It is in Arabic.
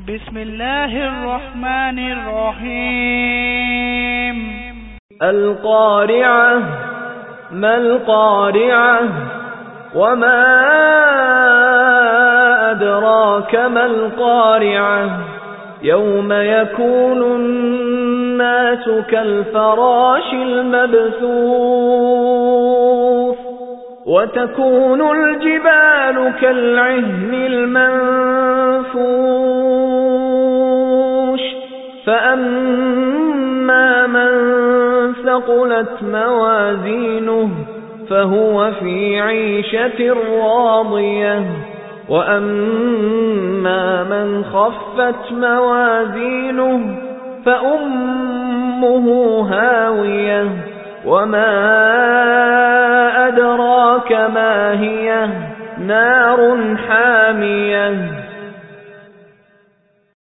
بسم الله الرحمن الرحيم. القارعة. ما القارعة؟ وما أدراك ما القارعة؟ يوم يكون الناس كالفراش المبثوث وتكون الجبال كالعهن المنفوش فأما من ثقلت موازينه فهو في عيشة راضية وأما من خفت موازينه فأمه هاوية وما أدراك ما هي نار حامية